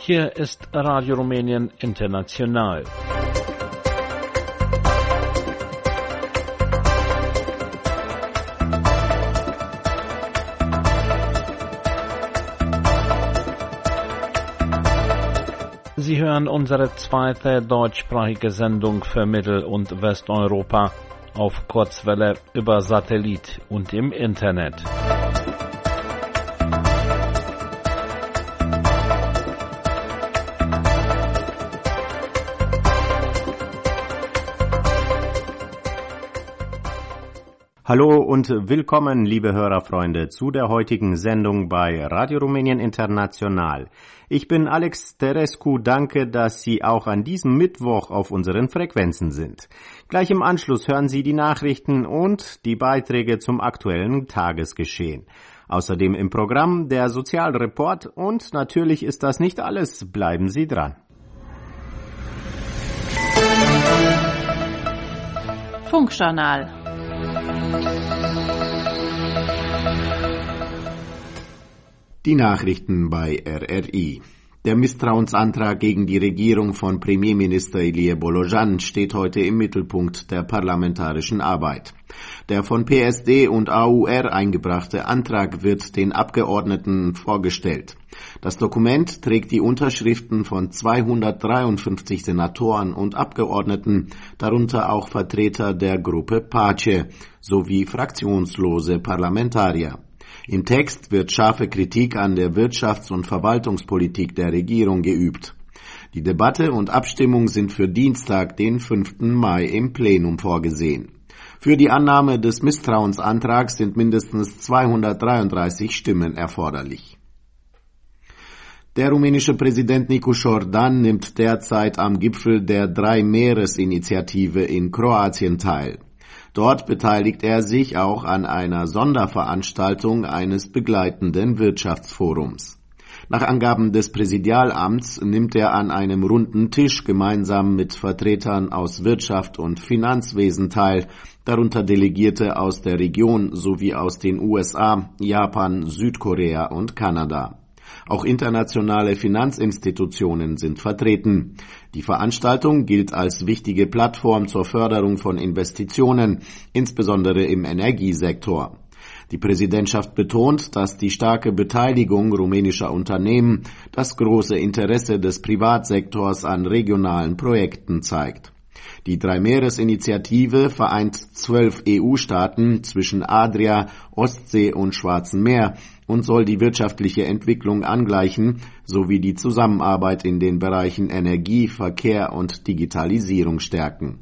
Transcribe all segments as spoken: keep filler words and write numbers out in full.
Hier ist Radio Rumänien International. Sie hören unsere zweite deutschsprachige Sendung für Mittel- und Westeuropa auf Kurzwelle über Satellit und im Internet. Hallo und willkommen, liebe Hörerfreunde, zu der heutigen Sendung bei Radio Rumänien International. Ich bin Alex Terescu, danke, dass Sie auch an diesem Mittwoch auf unseren Frequenzen sind. Gleich im Anschluss hören Sie die Nachrichten und die Beiträge zum aktuellen Tagesgeschehen. Außerdem im Programm der Sozialreport und natürlich ist das nicht alles, bleiben Sie dran. Funkjournal. Die Nachrichten bei R R I. Der Misstrauensantrag gegen die Regierung von Premierminister Ilie Bolojan steht heute im Mittelpunkt der parlamentarischen Arbeit. Der von P S D und A U R eingebrachte Antrag wird den Abgeordneten vorgestellt. Das Dokument trägt die Unterschriften von zweihundertdreiundfünfzig Senatoren und Abgeordneten, darunter auch Vertreter der Gruppe Pace sowie fraktionslose Parlamentarier. Im Text wird scharfe Kritik an der Wirtschafts- und Verwaltungspolitik der Regierung geübt. Die Debatte und Abstimmung sind für Dienstag, den fünften Mai im Plenum vorgesehen. Für die Annahme des Misstrauensantrags sind mindestens zweihundertdreiunddreißig Stimmen erforderlich. Der rumänische Präsident Nicu Jordan nimmt derzeit am Gipfel der Drei-Meeres-Initiative in Kroatien teil. Dort beteiligt er sich auch an einer Sonderveranstaltung eines begleitenden Wirtschaftsforums. Nach Angaben des Präsidialamts nimmt er an einem runden Tisch gemeinsam mit Vertretern aus Wirtschaft und Finanzwesen teil, darunter Delegierte aus der Region sowie aus den U S A, Japan, Südkorea und Kanada. Auch internationale Finanzinstitutionen sind vertreten. Die Veranstaltung gilt als wichtige Plattform zur Förderung von Investitionen, insbesondere im Energiesektor. Die Präsidentschaft betont, dass die starke Beteiligung rumänischer Unternehmen das große Interesse des Privatsektors an regionalen Projekten zeigt. Die Drei-Meeres-Initiative vereint zwölf E U-Staaten zwischen Adria, Ostsee und Schwarzem Meer und soll die wirtschaftliche Entwicklung angleichen, sowie die Zusammenarbeit in den Bereichen Energie, Verkehr und Digitalisierung stärken.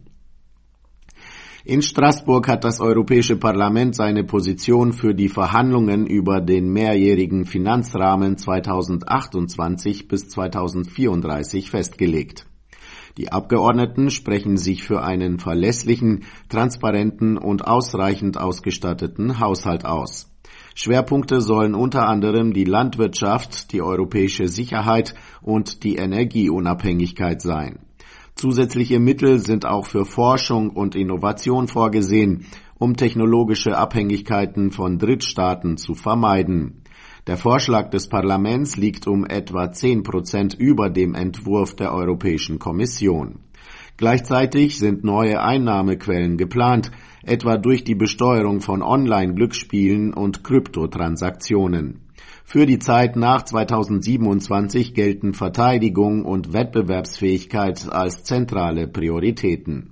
In Straßburg hat das Europäische Parlament seine Position für die Verhandlungen über den mehrjährigen Finanzrahmen zweitausendachtundzwanzig bis zweitausendvierunddreißig festgelegt. Die Abgeordneten sprechen sich für einen verlässlichen, transparenten und ausreichend ausgestatteten Haushalt aus. Schwerpunkte sollen unter anderem die Landwirtschaft, die europäische Sicherheit und die Energieunabhängigkeit sein. Zusätzliche Mittel sind auch für Forschung und Innovation vorgesehen, um technologische Abhängigkeiten von Drittstaaten zu vermeiden. Der Vorschlag des Parlaments liegt um etwa zehn Prozent über dem Entwurf der Europäischen Kommission. Gleichzeitig sind neue Einnahmequellen geplant, etwa durch die Besteuerung von Online-Glücksspielen und Kryptotransaktionen. Für die Zeit nach zweitausendsiebenundzwanzig gelten Verteidigung und Wettbewerbsfähigkeit als zentrale Prioritäten.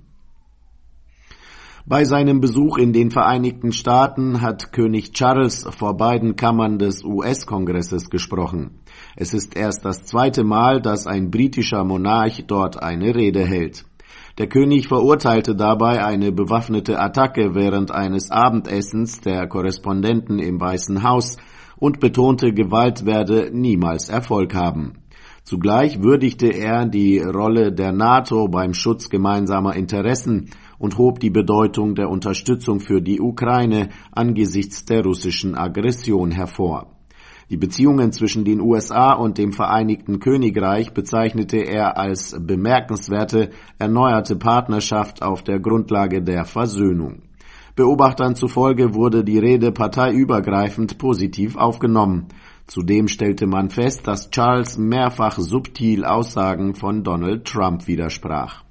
Bei seinem Besuch in den Vereinigten Staaten hat König Charles vor beiden Kammern des U S-Kongresses gesprochen. Es ist erst das zweite Mal, dass ein britischer Monarch dort eine Rede hält. Der König verurteilte dabei eine bewaffnete Attacke während eines Abendessens der Korrespondenten im Weißen Haus und betonte, Gewalt werde niemals Erfolg haben. Zugleich würdigte er die Rolle der NATO beim Schutz gemeinsamer Interessen und hob die Bedeutung der Unterstützung für die Ukraine angesichts der russischen Aggression hervor. Die Beziehungen zwischen den U S A und dem Vereinigten Königreich bezeichnete er als bemerkenswerte, erneuerte Partnerschaft auf der Grundlage der Versöhnung. Beobachtern zufolge wurde die Rede parteiübergreifend positiv aufgenommen. Zudem stellte man fest, dass Charles mehrfach subtil Aussagen von Donald Trump widersprach.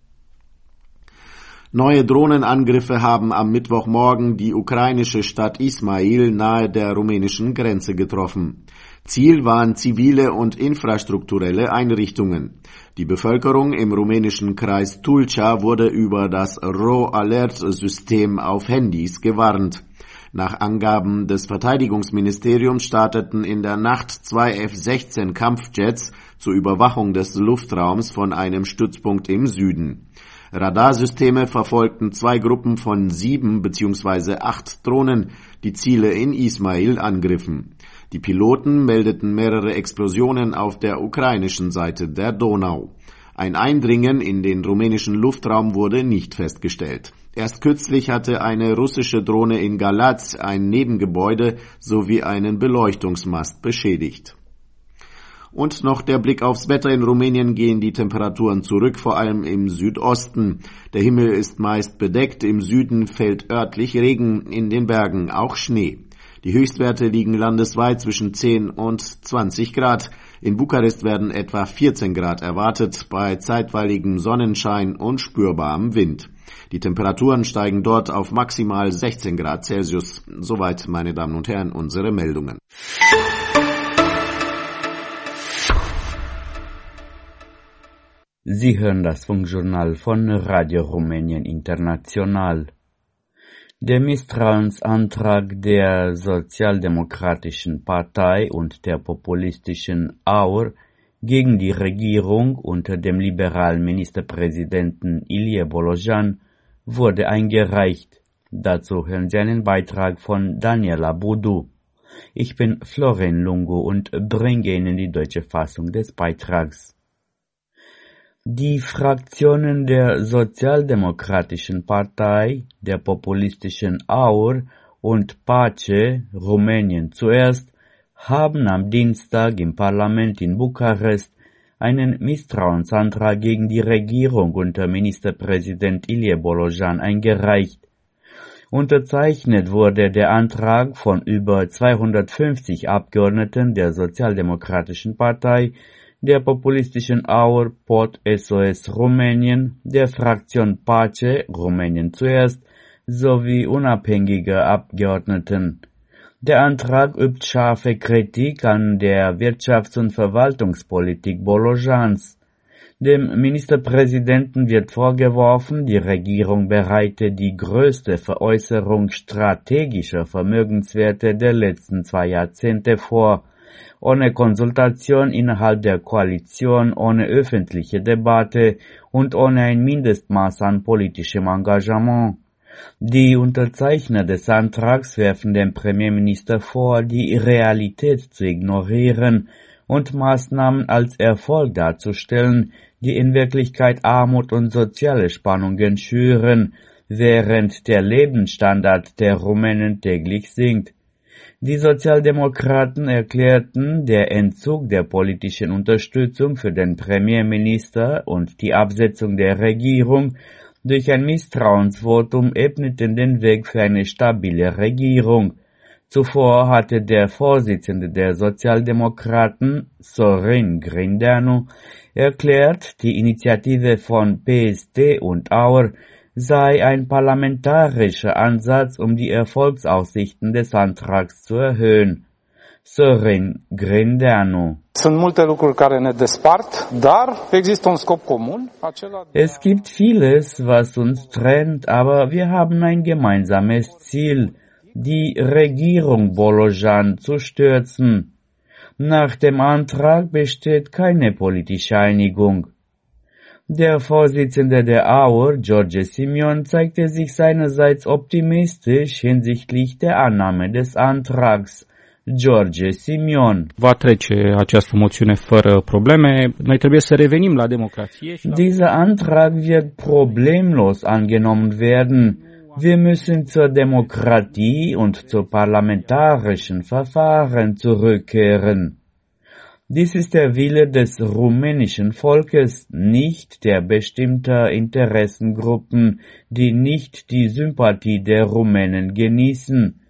Neue Drohnenangriffe haben am Mittwochmorgen die ukrainische Stadt Ismail nahe der rumänischen Grenze getroffen. Ziel waren zivile und infrastrukturelle Einrichtungen. Die Bevölkerung im rumänischen Kreis Tulcea wurde über das RO-Alert-System auf Handys gewarnt. Nach Angaben des Verteidigungsministeriums starteten in der Nacht zwei F sechzehn Kampfjets zur Überwachung des Luftraums von einem Stützpunkt im Süden. Radarsysteme verfolgten zwei Gruppen von sieben bzw. acht Drohnen, die Ziele in Ismail angriffen. Die Piloten meldeten mehrere Explosionen auf der ukrainischen Seite der Donau. Ein Eindringen in den rumänischen Luftraum wurde nicht festgestellt. Erst kürzlich hatte eine russische Drohne in Galați ein Nebengebäude sowie einen Beleuchtungsmast beschädigt. Und noch der Blick aufs Wetter. In Rumänien gehen die Temperaturen zurück, vor allem im Südosten. Der Himmel ist meist bedeckt, im Süden fällt örtlich Regen, in den Bergen auch Schnee. Die Höchstwerte liegen landesweit zwischen zehn und zwanzig Grad. In Bukarest werden etwa vierzehn Grad erwartet, bei zeitweiligem Sonnenschein und spürbarem Wind. Die Temperaturen steigen dort auf maximal sechzehn Grad Celsius. Soweit, meine Damen und Herren, unsere Meldungen. Sie hören das Funkjournal von Radio Rumänien International. Der Misstrauensantrag der Sozialdemokratischen Partei und der populistischen A U R gegen die Regierung unter dem liberalen Ministerpräsidenten Ilie Bolojan wurde eingereicht. Dazu hören Sie einen Beitrag von Daniela Budu. Ich bin Florin Lungu und bringe Ihnen die deutsche Fassung des Beitrags. Die Fraktionen der Sozialdemokratischen Partei, der populistischen A U R und PACE, Rumänien zuerst, haben am Dienstag im Parlament in Bukarest einen Misstrauensantrag gegen die Regierung unter Ministerpräsident Ilie Bolojan eingereicht. Unterzeichnet wurde der Antrag von über zweihundertfünfzig Abgeordneten der Sozialdemokratischen Partei, der populistischen A U R P O T S O S Rumänien, der Fraktion PACE Rumänien zuerst sowie unabhängiger Abgeordneten. Der Antrag übt scharfe Kritik an der Wirtschafts- und Verwaltungspolitik Bolojans. Dem Ministerpräsidenten wird vorgeworfen, die Regierung bereite die größte Veräußerung strategischer Vermögenswerte der letzten zwei Jahrzehnte vor, ohne Konsultation innerhalb der Koalition, ohne öffentliche Debatte und ohne ein Mindestmaß an politischem Engagement. Die Unterzeichner des Antrags werfen dem Premierminister vor, die Realität zu ignorieren und Maßnahmen als Erfolg darzustellen, die in Wirklichkeit Armut und soziale Spannungen schüren, während der Lebensstandard der Rumänen täglich sinkt. Die Sozialdemokraten erklärten, der Entzug der politischen Unterstützung für den Premierminister und die Absetzung der Regierung durch ein Misstrauensvotum ebneten den Weg für eine stabile Regierung. Zuvor hatte der Vorsitzende der Sozialdemokraten, Sorin Grindeanu, erklärt, die Initiative von P S D und A U R sei ein parlamentarischer Ansatz, um die Erfolgsaussichten des Antrags zu erhöhen. Sorin Grindeanu. Sunt multe lucruri care ne despart, dar există un scop comun. Es gibt vieles, was uns trennt, aber wir haben ein gemeinsames Ziel, die Regierung Bolojan zu stürzen. Nach dem Antrag besteht keine politische Einigung. Der Vorsitzende der A U R, George Simion, zeigte sich seinerseits optimistisch hinsichtlich der Annahme des Antrags. George Simion. Va trece această moțiune fără probleme. Noi trebuie să revenim la democrație. Dieser Antrag wird problemlos angenommen werden. Wir müssen zur Demokratie und zu parlamentarischen Verfahren zurückkehren. Dies ist der Wille des rumänischen Volkes, nicht der bestimmter Interessengruppen, die nicht die Sympathie der Rumänen genießen.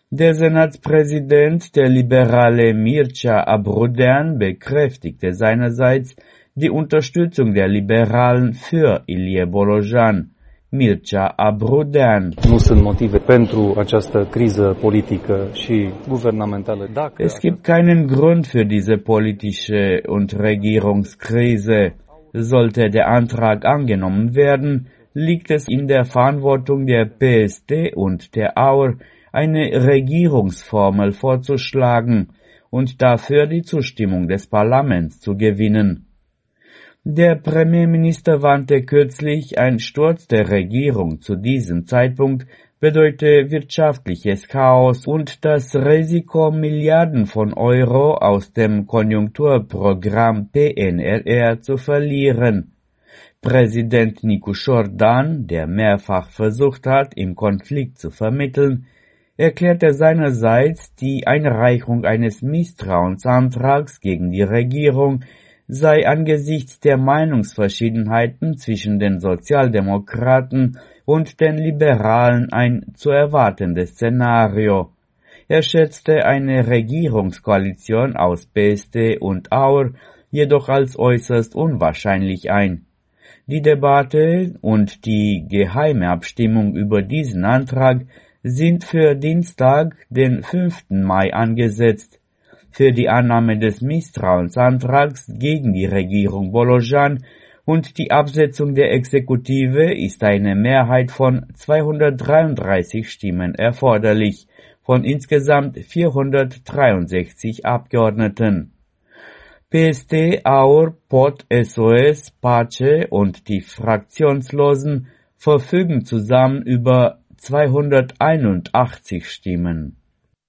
Der Senatspräsident, der Liberale Mircea Abrudean, bekräftigte seinerseits die Unterstützung der Liberalen für Ilie Bolojan. Mircea Abrudean. Nu sunt motive pentru această criză politică și guvernamentală. Dacă Es gibt keinen Grund für diese politische und Regierungskrise. Sollte der Antrag angenommen werden, liegt es in der Verantwortung der P S D und der A U R, eine Regierungsformel vorzuschlagen und dafür die Zustimmung des Parlaments zu gewinnen. Der Premierminister warnte kürzlich, ein Sturz der Regierung zu diesem Zeitpunkt bedeute wirtschaftliches Chaos und das Risiko, Milliarden von Euro aus dem Konjunkturprogramm P N R R zu verlieren. Präsident Nicușor Dan, der mehrfach versucht hat, im Konflikt zu vermitteln, erklärte seinerseits, die Einreichung eines Misstrauensantrags gegen die Regierung sei angesichts der Meinungsverschiedenheiten zwischen den Sozialdemokraten und den Liberalen ein zu erwartendes Szenario. Er schätzte eine Regierungskoalition aus P S D und A U R jedoch als äußerst unwahrscheinlich ein. Die Debatte und die geheime Abstimmung über diesen Antrag sind für Dienstag, den fünften Mai angesetzt. Für die Annahme des Misstrauensantrags gegen die Regierung Bolojan und die Absetzung der Exekutive ist eine Mehrheit von zweihundertdreiunddreißig Stimmen erforderlich, von insgesamt vierhundertdreiundsechzig Abgeordneten. P S D, A U R, P O T, S O S, PACE und die Fraktionslosen verfügen zusammen über zweihunderteinundachtzig Stimmen.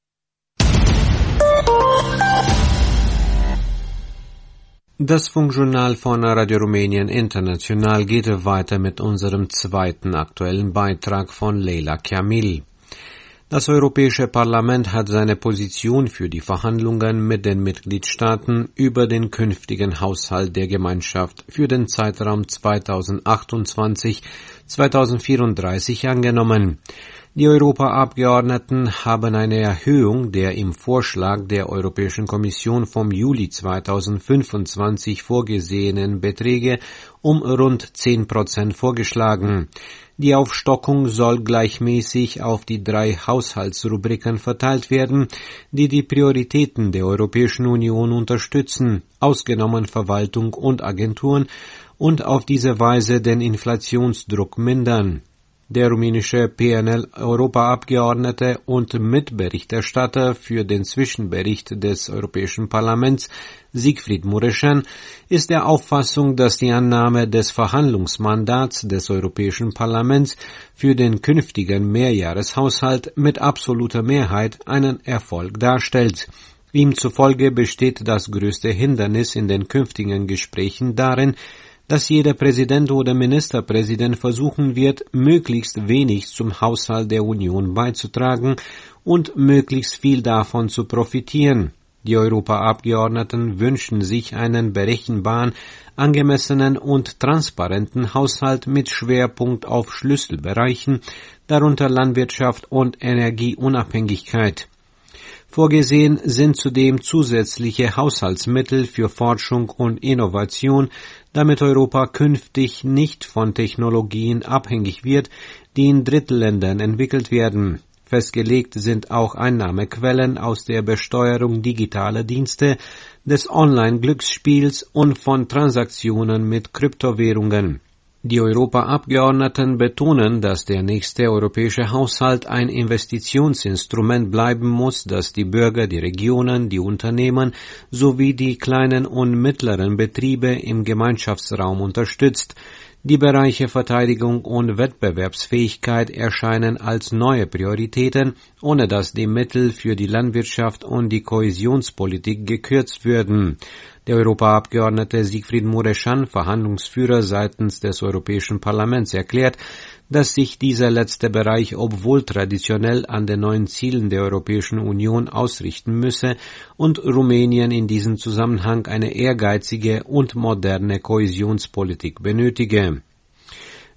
Das Funkjournal von Radio Rumänien International geht weiter mit unserem zweiten aktuellen Beitrag von Leila Kamil. Das Europäische Parlament hat seine Position für die Verhandlungen mit den Mitgliedstaaten über den künftigen Haushalt der Gemeinschaft für den Zeitraum zweitausendachtundzwanzig bis zweitausendvierunddreißig angenommen. Die Europaabgeordneten haben eine Erhöhung der im Vorschlag der Europäischen Kommission vom Juli zweitausendfünfundzwanzig vorgesehenen Beträge um rund zehn Prozent vorgeschlagen. Die Aufstockung soll gleichmäßig auf die drei Haushaltsrubriken verteilt werden, die die Prioritäten der Europäischen Union unterstützen, ausgenommen Verwaltung und Agenturen, und auf diese Weise den Inflationsdruck mindern. Der rumänische P N L-Europaabgeordnete und Mitberichterstatter für den Zwischenbericht des Europäischen Parlaments, Siegfried Mureșan, ist der Auffassung, dass die Annahme des Verhandlungsmandats des Europäischen Parlaments für den künftigen Mehrjahreshaushalt mit absoluter Mehrheit einen Erfolg darstellt. Ihm zufolge besteht das größte Hindernis in den künftigen Gesprächen darin, dass jeder Präsident oder Ministerpräsident versuchen wird, möglichst wenig zum Haushalt der Union beizutragen und möglichst viel davon zu profitieren. Die Europaabgeordneten wünschen sich einen berechenbaren, angemessenen und transparenten Haushalt mit Schwerpunkt auf Schlüsselbereichen, darunter Landwirtschaft und Energieunabhängigkeit. Vorgesehen sind zudem zusätzliche Haushaltsmittel für Forschung und Innovation, damit Europa künftig nicht von Technologien abhängig wird, die in Drittländern entwickelt werden. Festgelegt sind auch Einnahmequellen aus der Besteuerung digitaler Dienste, des Online-Glücksspiels und von Transaktionen mit Kryptowährungen. Die Europaabgeordneten betonen, dass der nächste europäische Haushalt ein Investitionsinstrument bleiben muss, das die Bürger, die Regionen, die Unternehmen sowie die kleinen und mittleren Betriebe im Gemeinschaftsraum unterstützt. Die Bereiche Verteidigung und Wettbewerbsfähigkeit erscheinen als neue Prioritäten, ohne dass die Mittel für die Landwirtschaft und die Kohäsionspolitik gekürzt würden. Der Europaabgeordnete Siegfried Mureșan, Verhandlungsführer seitens des Europäischen Parlaments, erklärt, dass sich dieser letzte Bereich, obwohl traditionell an den neuen Zielen der Europäischen Union ausrichten müsse und Rumänien in diesem Zusammenhang eine ehrgeizige und moderne Kohäsionspolitik benötige.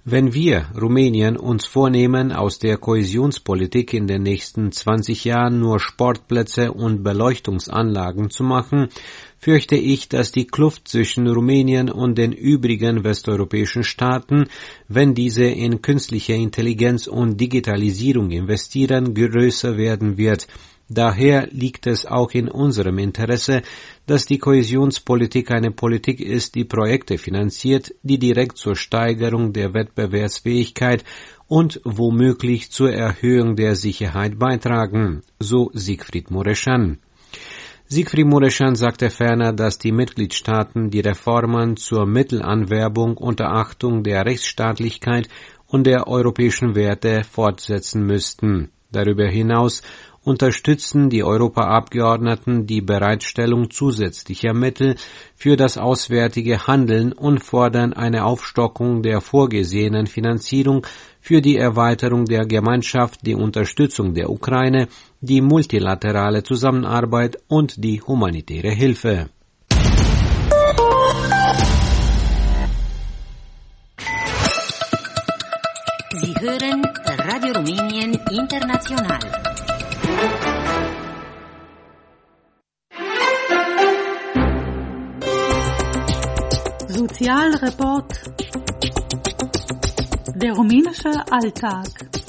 Wenn wir, Rumänien, uns vornehmen, aus der Kohäsionspolitik in den nächsten zwanzig Jahren nur Sportplätze und Beleuchtungsanlagen zu machen, fürchte ich, dass die Kluft zwischen Rumänien und den übrigen westeuropäischen Staaten, wenn diese in künstliche Intelligenz und Digitalisierung investieren, größer werden wird. Daher liegt es auch in unserem Interesse, dass die Kohäsionspolitik eine Politik ist, die Projekte finanziert, die direkt zur Steigerung der Wettbewerbsfähigkeit und womöglich zur Erhöhung der Sicherheit beitragen, so Siegfried Mureșan. Siegfried Mureșan sagte ferner, dass die Mitgliedstaaten die Reformen zur Mittelanwerbung unter Achtung der Rechtsstaatlichkeit und der europäischen Werte fortsetzen müssten. Darüber hinaus unterstützen die Europaabgeordneten die Bereitstellung zusätzlicher Mittel für das auswärtige Handeln und fordern eine Aufstockung der vorgesehenen Finanzierung für die Erweiterung der Gemeinschaft, die Unterstützung der Ukraine, die multilaterale Zusammenarbeit und die humanitäre Hilfe. Sie hören Radio Rumänien International. Sozialreport. Der rumänische Alltag.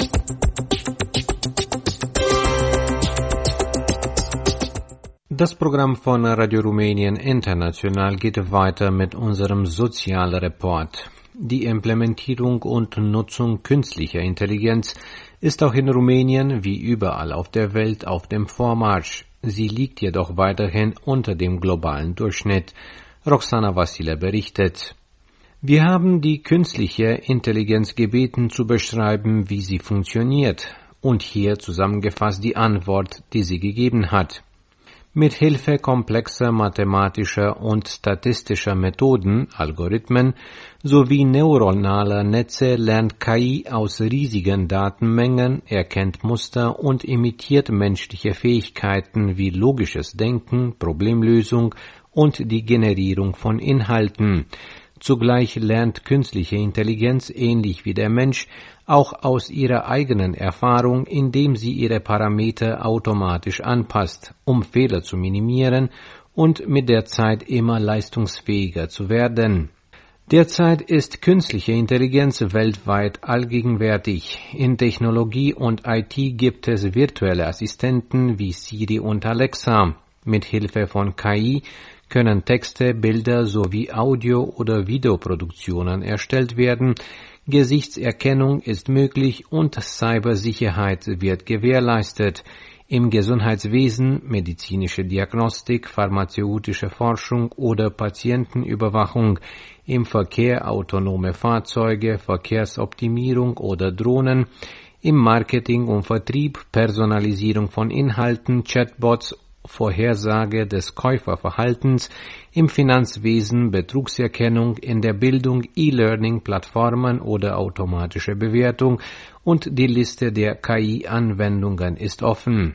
Das Programm von Radio Rumänien International geht weiter mit unserem Sozialreport. Die Implementierung und Nutzung künstlicher Intelligenz ist auch in Rumänien wie überall auf der Welt auf dem Vormarsch. Sie liegt jedoch weiterhin unter dem globalen Durchschnitt. Roxana Vasile berichtet. Wir haben die künstliche Intelligenz gebeten zu beschreiben, wie sie funktioniert, und hier zusammengefasst die Antwort, die sie gegeben hat. Mit Hilfe komplexer mathematischer und statistischer Methoden, Algorithmen sowie neuronaler Netze lernt K I aus riesigen Datenmengen, erkennt Muster und imitiert menschliche Fähigkeiten wie logisches Denken, Problemlösung und die Generierung von Inhalten. Zugleich lernt künstliche Intelligenz ähnlich wie der Mensch auch aus ihrer eigenen Erfahrung, indem sie ihre Parameter automatisch anpasst, um Fehler zu minimieren und mit der Zeit immer leistungsfähiger zu werden. Derzeit ist künstliche Intelligenz weltweit allgegenwärtig. In Technologie und I T gibt es virtuelle Assistenten wie Siri und Alexa. Mit Hilfe von K I können Texte, Bilder sowie Audio- oder Videoproduktionen erstellt werden, Gesichtserkennung ist möglich und Cybersicherheit wird gewährleistet. Im Gesundheitswesen, medizinische Diagnostik, pharmazeutische Forschung oder Patientenüberwachung, im Verkehr autonome Fahrzeuge, Verkehrsoptimierung oder Drohnen, im Marketing und Vertrieb, Personalisierung von Inhalten, Chatbots, Vorhersage des Käuferverhaltens, im Finanzwesen, Betrugserkennung, in der Bildung, E-Learning-Plattformen oder automatische Bewertung und die Liste der K I-Anwendungen ist offen.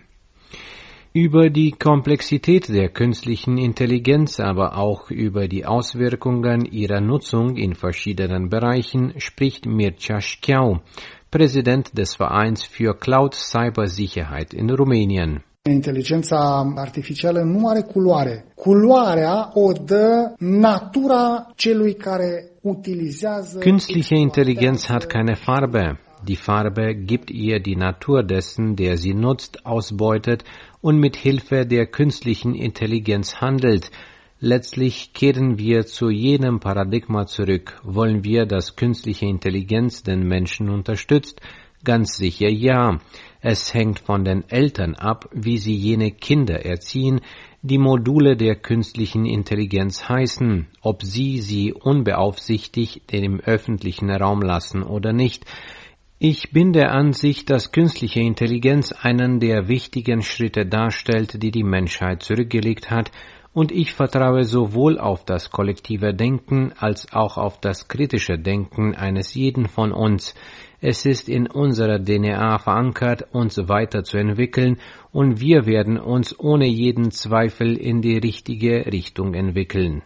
Über die Komplexität der künstlichen Intelligenz, aber auch über die Auswirkungen ihrer Nutzung in verschiedenen Bereichen spricht Mircea Șcheau, Präsident des Vereins für Cloud-Cybersicherheit in Rumänien. Inteligența artificială nu are culoare. Culoarea o dă natura celui care utilizează. Künstliche Intelligenz hat keine Farbe. Die Farbe gibt ihr die Natur dessen, der sie nutzt, ausbeutet und mit Hilfe der künstlichen Intelligenz handelt. Letztlich kehren wir zu jenem Paradigma zurück. Wollen wir, dass künstliche Intelligenz den Menschen unterstützt? Ganz sicher ja. Es hängt von den Eltern ab, wie sie jene Kinder erziehen, die Module der künstlichen Intelligenz heißen, ob sie sie unbeaufsichtigt im öffentlichen Raum lassen oder nicht. Ich bin der Ansicht, dass künstliche Intelligenz einen der wichtigen Schritte darstellt, die die Menschheit zurückgelegt hat, und ich vertraue sowohl auf das kollektive Denken als auch auf das kritische Denken eines jeden von uns. Es ist in unserer D N A verankert, uns weiterzuentwickeln, und wir werden uns ohne jeden Zweifel in die richtige Richtung entwickeln.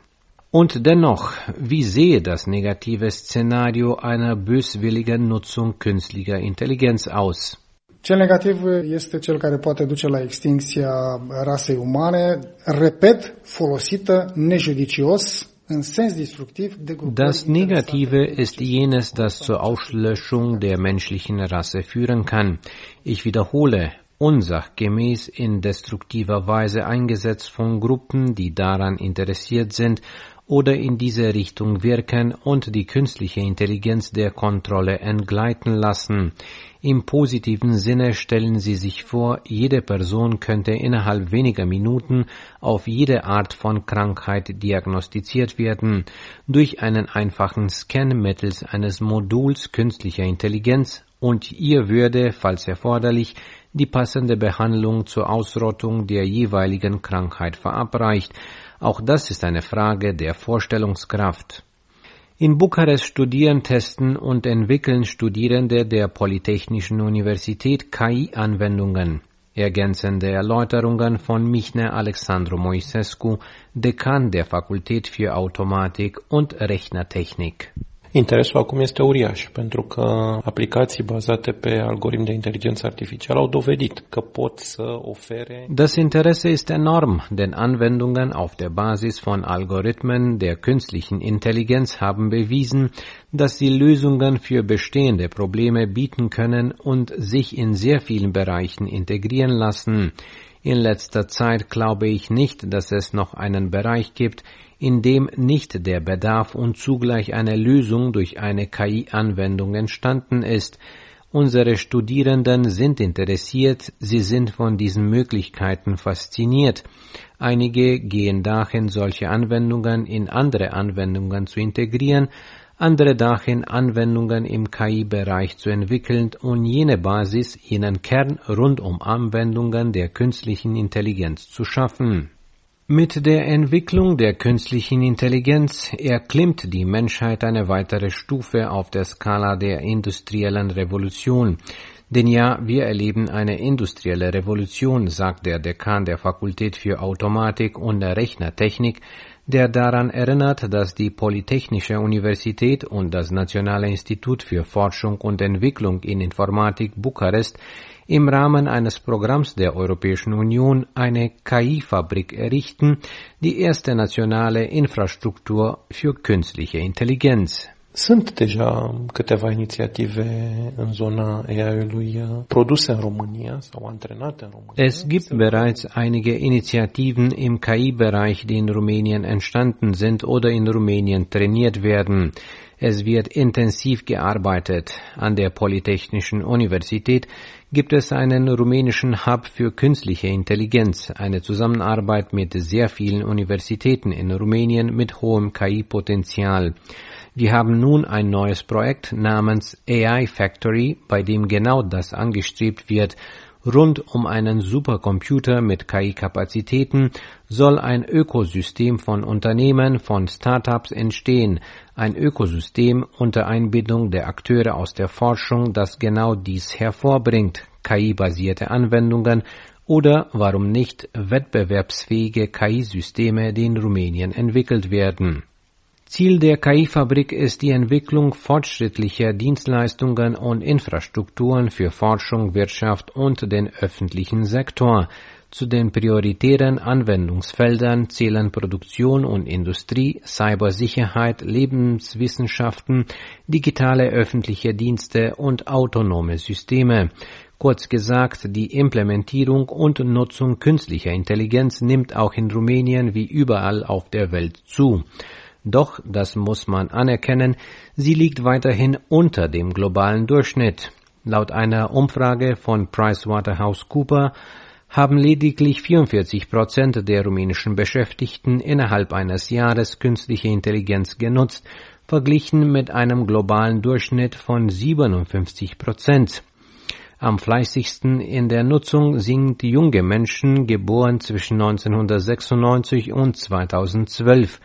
Und dennoch, wie sehe das negative Szenario einer böswilligen Nutzung künstlicher Intelligenz aus? Cel negativ este cel care poate duce la extinția rasei umane, repet, folosită nejudicios, în sens destructiv de grupări. Das Negative ist jenes, das zur Auslöschung der menschlichen Rasse führen kann. Ich wiederhole, unsachgemäß in destruktiver Weise eingesetzt von Gruppen, die daran interessiert sind oder in diese Richtung wirken und die künstliche Intelligenz der Kontrolle entgleiten lassen. Im positiven Sinne stellen Sie sich vor, jede Person könnte innerhalb weniger Minuten auf jede Art von Krankheit diagnostiziert werden, durch einen einfachen Scan mittels eines Moduls künstlicher Intelligenz, und ihr würde, falls erforderlich, die passende Behandlung zur Ausrottung der jeweiligen Krankheit verabreicht. Auch das ist eine Frage der Vorstellungskraft. In Bukarest studieren, testen und entwickeln Studierende der Polytechnischen Universität K I-Anwendungen. Ergänzende Erläuterungen von Mihnea Alexandru Moisescu, Dekan der Fakultät für Automatik und Rechnertechnik. Interesul acum este uriaș, pentru că aplicații bazate pe algoritmi de inteligență artificială au dovedit că pot să ofere... Das Interesse ist enorm, denn Anwendungen auf der Basis von Algorithmen der künstlichen Intelligenz haben bewiesen, dass sie Lösungen für bestehende Probleme bieten können und sich in sehr vielen Bereichen integrieren lassen. In letzter Zeit glaube ich nicht, dass es noch einen Bereich gibt, in dem nicht der Bedarf und zugleich eine Lösung durch eine K I-Anwendung entstanden ist. Unsere Studierenden sind interessiert, sie sind von diesen Möglichkeiten fasziniert. Einige gehen dahin, solche Anwendungen in andere Anwendungen zu integrieren, andere dahin, Anwendungen im K I-Bereich zu entwickeln und jene Basis, jenen Kern rund um Anwendungen der künstlichen Intelligenz zu schaffen. Mit der Entwicklung der künstlichen Intelligenz erklimmt die Menschheit eine weitere Stufe auf der Skala der industriellen Revolution. Denn ja, wir erleben eine industrielle Revolution, sagt der Dekan der Fakultät für Automatik und Rechnertechnik, der daran erinnert, dass die Polytechnische Universität und das Nationale Institut für Forschung und Entwicklung in Informatik Bukarest im Rahmen eines Programms der Europäischen Union eine K I-Fabrik errichten, die erste nationale Infrastruktur für künstliche Intelligenz. Sunt deja câteva inițiative în zona A I-ului produse în România sau antrenate în România. Es gibt bereits einige Initiativen im K I-Bereich, die in Rumänien entstanden sind oder in Rumänien trainiert werden. Es wird intensiv gearbeitet. An der Polytechnischen Universität gibt es einen rumänischen Hub für künstliche Intelligenz, eine Zusammenarbeit mit sehr vielen Universitäten in Rumänien mit hohem K I-Potenzial. Wir haben nun ein neues Projekt namens A I Factory, bei dem genau das angestrebt wird. Rund um einen Supercomputer mit K I-Kapazitäten soll ein Ökosystem von Unternehmen, von Startups entstehen. Ein Ökosystem unter Einbindung der Akteure aus der Forschung, das genau dies hervorbringt. K I-basierte Anwendungen oder, warum nicht, wettbewerbsfähige K I-Systeme, die in Rumänien entwickelt werden. Ziel der K I-Fabrik ist die Entwicklung fortschrittlicher Dienstleistungen und Infrastrukturen für Forschung, Wirtschaft und den öffentlichen Sektor. Zu den prioritären Anwendungsfeldern zählen Produktion und Industrie, Cybersicherheit, Lebenswissenschaften, digitale öffentliche Dienste und autonome Systeme. Kurz gesagt, die Implementierung und Nutzung künstlicher Intelligenz nimmt auch in Rumänien wie überall auf der Welt zu. Doch, das muss man anerkennen, sie liegt weiterhin unter dem globalen Durchschnitt. Laut einer Umfrage von PricewaterhouseCoopers haben lediglich vierundvierzig Prozent der rumänischen Beschäftigten innerhalb eines Jahres künstliche Intelligenz genutzt, verglichen mit einem globalen Durchschnitt von siebenundfünfzig Prozent. Am fleißigsten in der Nutzung sind junge Menschen, geboren zwischen neunzehnhundertsechsundneunzig und zweitausendzwölf.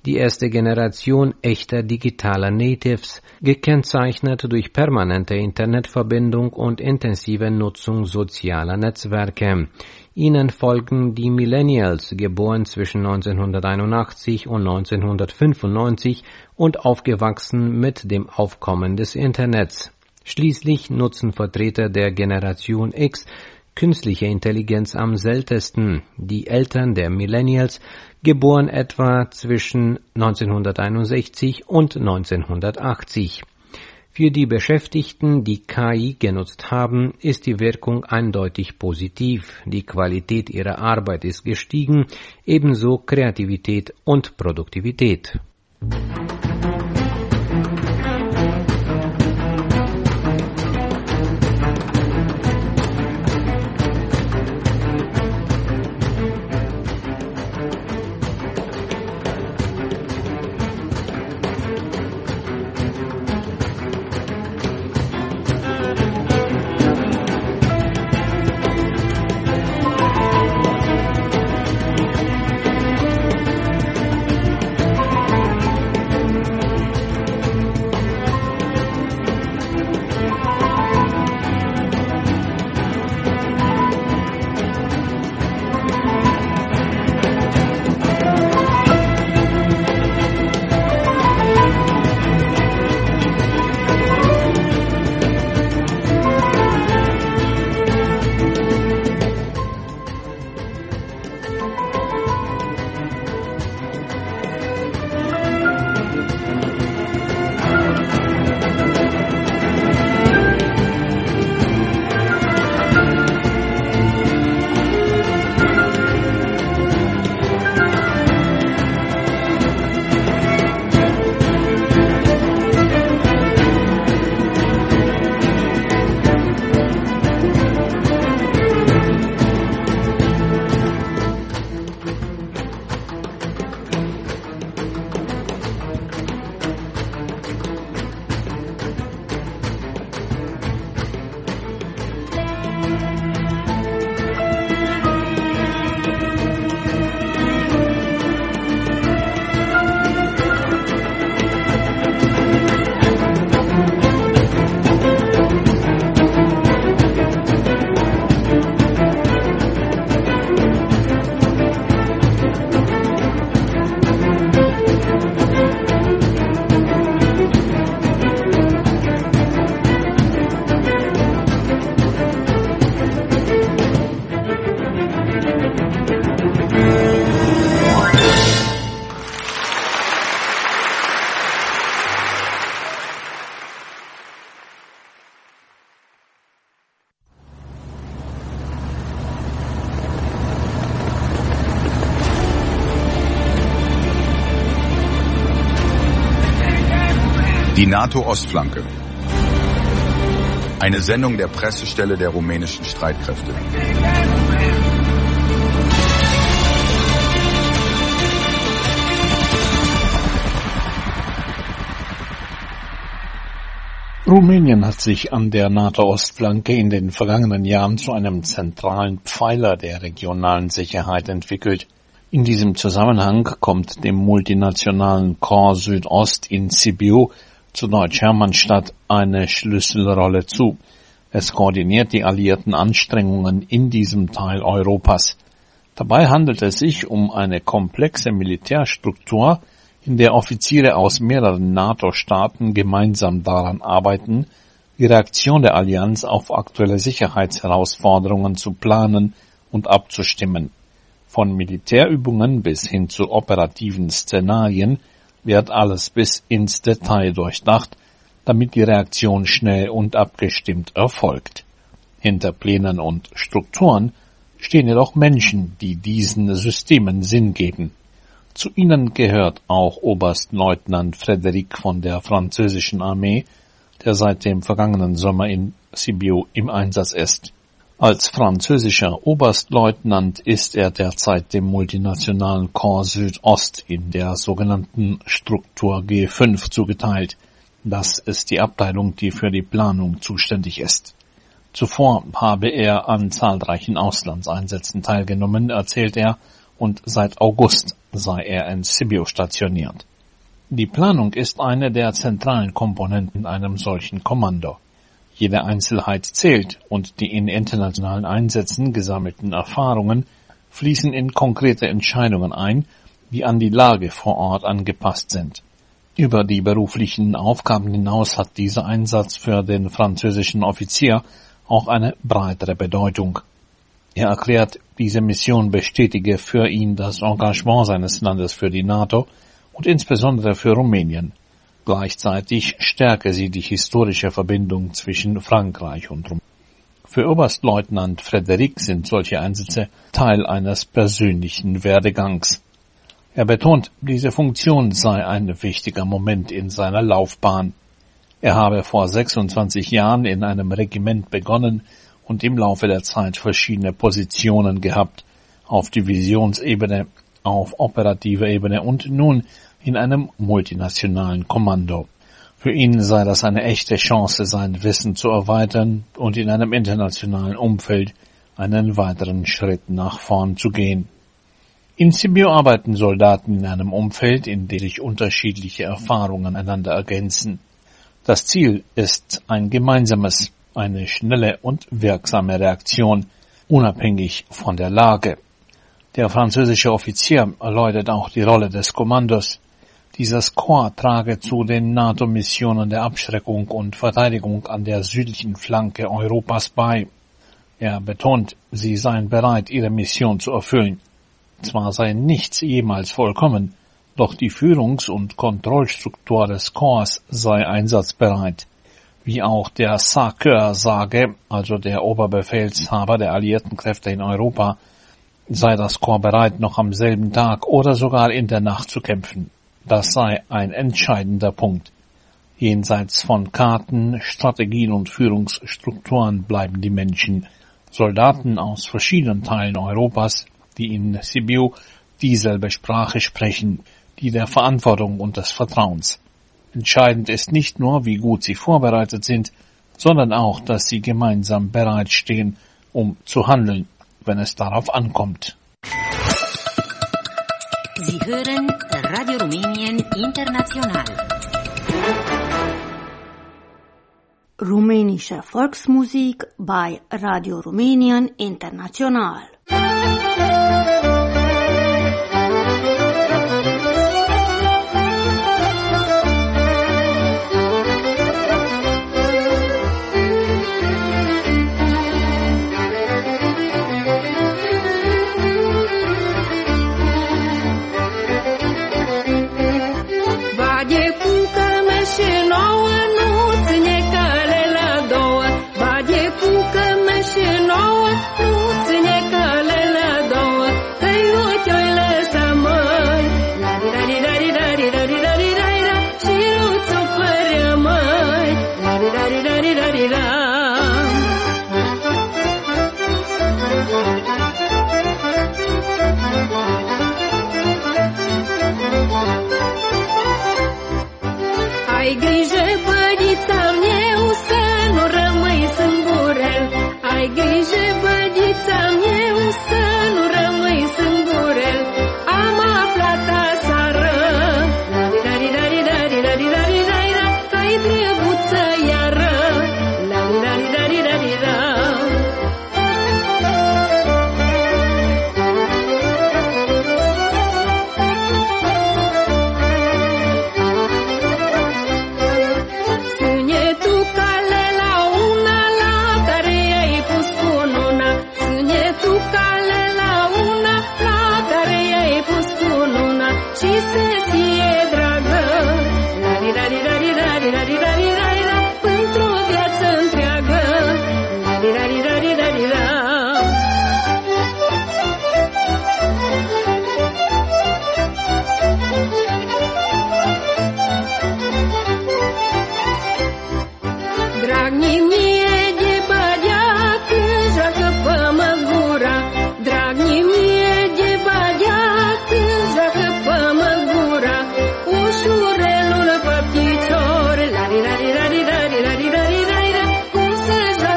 Die erste Generation echter digitaler Natives, gekennzeichnet durch permanente Internetverbindung und intensive Nutzung sozialer Netzwerke. Ihnen folgen die Millennials, geboren zwischen neunzehnhunderteinundachtzig und neunzehnhundertfünfundneunzig und aufgewachsen mit dem Aufkommen des Internets. Schließlich nutzen Vertreter der Generation X künstliche Intelligenz am seltensten. Die Eltern der Millennials, geboren etwa zwischen neunzehnhunderteinundsechzig und neunzehnhundertachtzig. Für die Beschäftigten, die K I genutzt haben, ist die Wirkung eindeutig positiv. Die Qualität ihrer Arbeit ist gestiegen, ebenso Kreativität und Produktivität. Die NATO-Ostflanke. Eine Sendung der Pressestelle der rumänischen Streitkräfte. Rumänien hat sich an der NATO-Ostflanke in den vergangenen Jahren zu einem zentralen Pfeiler der regionalen Sicherheit entwickelt. In diesem Zusammenhang kommt dem multinationalen Korps Südost in Sibiu, zu Deutsch Hermannstadt, eine Schlüsselrolle zu. Es koordiniert die alliierten Anstrengungen in diesem Teil Europas. Dabei handelt es sich um eine komplexe Militärstruktur, in der Offiziere aus mehreren NATO-Staaten gemeinsam daran arbeiten, die Reaktion der Allianz auf aktuelle Sicherheitsherausforderungen zu planen und abzustimmen. Von Militärübungen bis hin zu operativen Szenarien wird alles bis ins Detail durchdacht, damit die Reaktion schnell und abgestimmt erfolgt. Hinter Plänen und Strukturen stehen jedoch Menschen, die diesen Systemen Sinn geben. Zu ihnen gehört auch Oberstleutnant Frédéric von der französischen Armee, der seit dem vergangenen Sommer in Sibiu im Einsatz ist. Als französischer Oberstleutnant ist er derzeit dem multinationalen Korps Südost in der sogenannten Struktur G fünf zugeteilt. Das ist die Abteilung, die für die Planung zuständig ist. Zuvor habe er an zahlreichen Auslandseinsätzen teilgenommen, erzählt er, und seit August sei er in Sibiu stationiert. Die Planung ist eine der zentralen Komponenten in einem solchen Kommando. Jede Einzelheit zählt und die in internationalen Einsätzen gesammelten Erfahrungen fließen in konkrete Entscheidungen ein, die an die Lage vor Ort angepasst sind. Über die beruflichen Aufgaben hinaus hat dieser Einsatz für den französischen Offizier auch eine breitere Bedeutung. Er erklärt, diese Mission bestätige für ihn das Engagement seines Landes für die NATO und insbesondere für Rumänien. Gleichzeitig stärke sie die historische Verbindung zwischen Frankreich und Rumänien. Für Oberstleutnant Frederic sind solche Einsätze Teil eines persönlichen Werdegangs. Er betont, diese Funktion sei ein wichtiger Moment in seiner Laufbahn. Er habe vor sechsundzwanzig Jahren in einem Regiment begonnen und im Laufe der Zeit verschiedene Positionen gehabt, auf Divisionsebene, auf operativer Ebene und nun in einem multinationalen Kommando. Für ihn sei das eine echte Chance, sein Wissen zu erweitern und in einem internationalen Umfeld einen weiteren Schritt nach vorn zu gehen. In Sibiu arbeiten Soldaten in einem Umfeld, in dem sich unterschiedliche Erfahrungen einander ergänzen. Das Ziel ist ein gemeinsames, eine schnelle und wirksame Reaktion, unabhängig von der Lage. Der französische Offizier erläutert auch die Rolle des Kommandos. Dieses Korps trage zu den NATO-Missionen der Abschreckung und Verteidigung an der südlichen Flanke Europas bei. Er betont, sie seien bereit, ihre Mission zu erfüllen. Zwar sei nichts jemals vollkommen, doch die Führungs- und Kontrollstruktur des Korps sei einsatzbereit. Wie auch der Saceur sage, also der Oberbefehlshaber der alliierten Kräfte in Europa, sei das Korps bereit, noch am selben Tag oder sogar in der Nacht zu kämpfen. Das sei ein entscheidender Punkt. Jenseits von Karten, Strategien und Führungsstrukturen bleiben die Menschen, Soldaten aus verschiedenen Teilen Europas, die in Sibiu dieselbe Sprache sprechen, die der Verantwortung und des Vertrauens. Entscheidend ist nicht nur, wie gut sie vorbereitet sind, sondern auch, dass sie gemeinsam bereitstehen, um zu handeln, wenn es darauf ankommt. Sie hören Radio Rumänien International. Rumänische Volksmusik bei Radio Rumänien International. Ai grijă, bădița meu, să nu rămâi singurel. Ai grijă, bădița meu, să nu rămâi singurel. Am aflat aseară, la-di-da-di-da-di-da-di-da-di-da-di-da, că-i trebuță iară, la-di-da-di-da-di-da-di-da.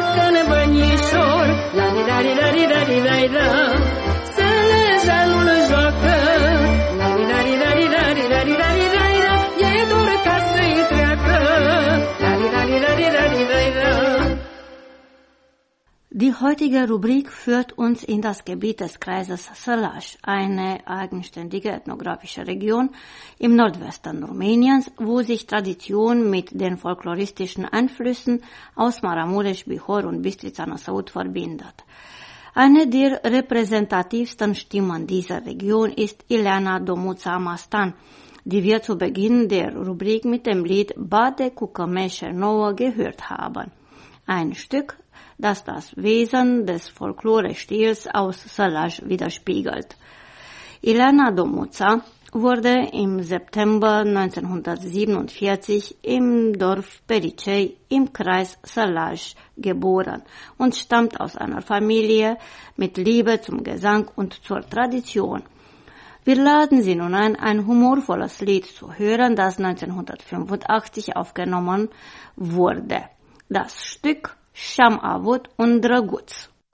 Să le jalul Die heutige Rubrik führt uns in das Gebiet des Kreises Sălaș, eine eigenständige ethnografische Region im Nordwesten Rumäniens, wo sich Tradition mit den folkloristischen Einflüssen aus Maramureș, Bihor und Bistrița Năsăud verbindet. Eine der repräsentativsten Stimmen dieser Region ist Ileana Domuța Mastan, die wir zu Beginn der Rubrik mit dem Lied Bade cu Cămeșe Nouă gehört haben. Ein Stück, das das Wesen des Folklore-Stils aus Sălaș widerspiegelt. Ileana Domuța wurde im September neunzehnhundertsiebenundvierzig im Dorf Pericei im Kreis Sălaș geboren und stammt aus einer Familie mit Liebe zum Gesang und zur Tradition. Wir laden Sie nun ein, ein humorvolles Lied zu hören, das neunzehnhundertfünfundachtzig aufgenommen wurde. Das Stück Și-am avut un drăguț.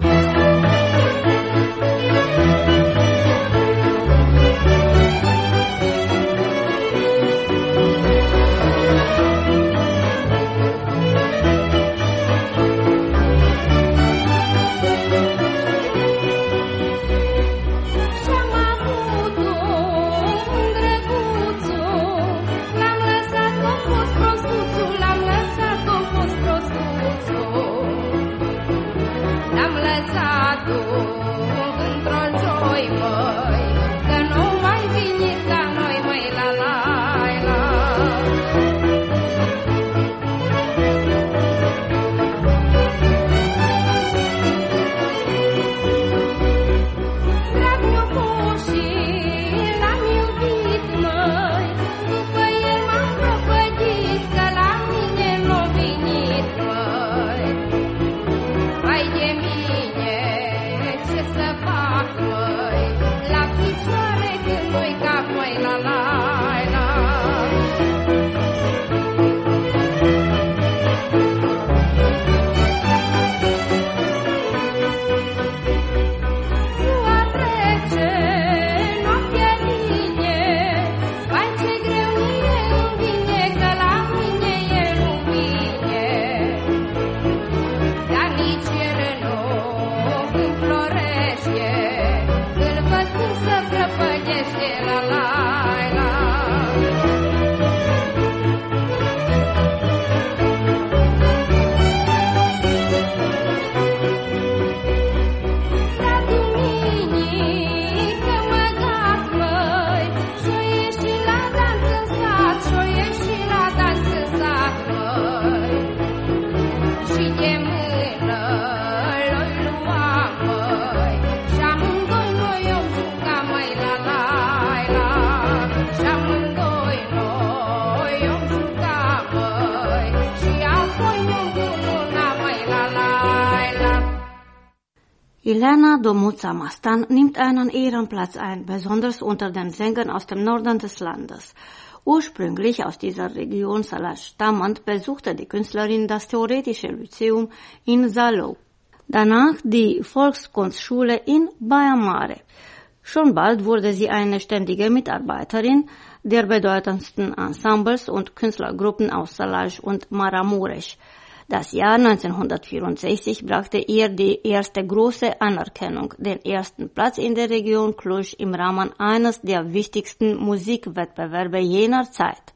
Ileana Domuța Mastan nimmt einen Ehrenplatz ein, besonders unter den Sängern aus dem Norden des Landes. Ursprünglich aus dieser Region Sălaș stammend besuchte die Künstlerin das Theoretische Lyzeum in Zalău, danach die Volkskunstschule in Baia Mare. Schon bald wurde sie eine ständige Mitarbeiterin der bedeutendsten Ensembles und Künstlergruppen aus Sălaș und Maramureș. Das Jahr neunzehnhundertvierundsechzig brachte ihr die erste große Anerkennung, den ersten Platz in der Region Cluj im Rahmen eines der wichtigsten Musikwettbewerbe jener Zeit.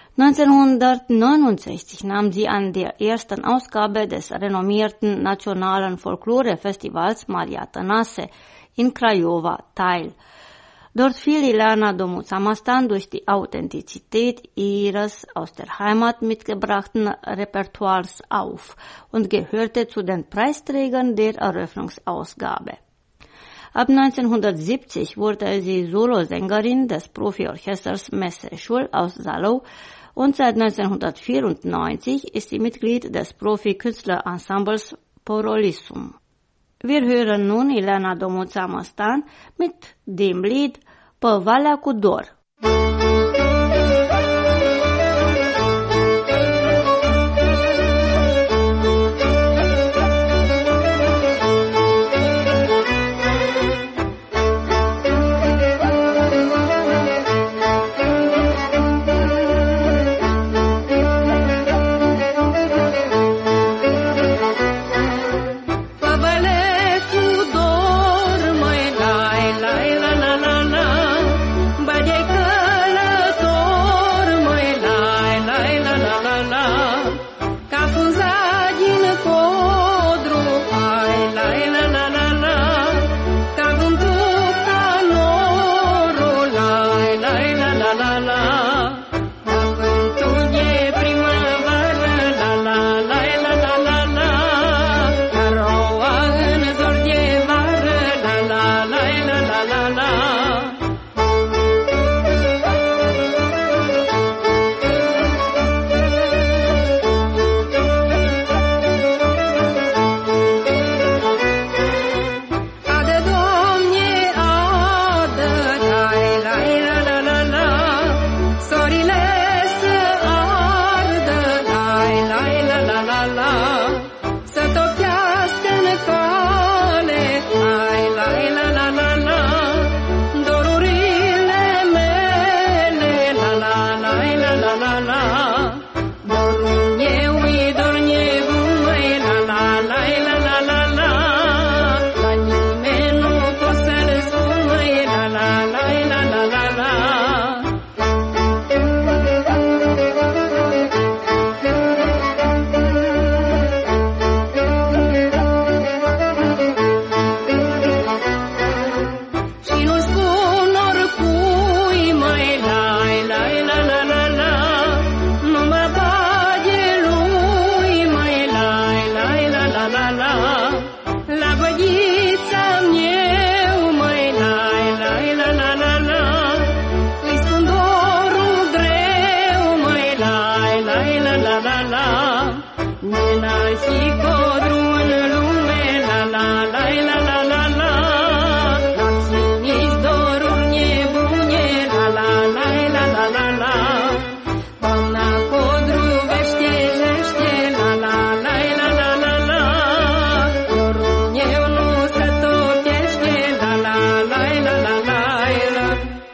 neunzehnhundertneunundsechzig nahm sie an der ersten Ausgabe des renommierten nationalen Folklore-Festivals Maria Tănase in Craiova teil. Dort fiel Ileana Domuța Mastan durch die Authentizität ihres aus der Heimat mitgebrachten Repertoires auf und gehörte zu den Preisträgern der Eröffnungsausgabe. Ab neunzehnhundertsiebzig wurde sie Solosängerin des Profiorchesters Meseșul aus Zalău und seit neunzehnhundertvierundneunzig ist sie Mitglied des Profi-Künstlerensembles Porolisum. Wir hören nun Ileana Domuța Mastan mit dem Lied Pe Valea cu Dor. Pe bădița meu, măi, la, la, la, la, la, la, îi spun dorul greu, măi, la, la, la, la, la, la, nena și codru în lume, la, la, la, la, la, la, la, și nici dorul nebune, la, la, la, la, la, la, la, doamna codru veștejește, la, la, la, la, la, la, la, dorul meu nu se topește, la, la, la, la, la, la, la.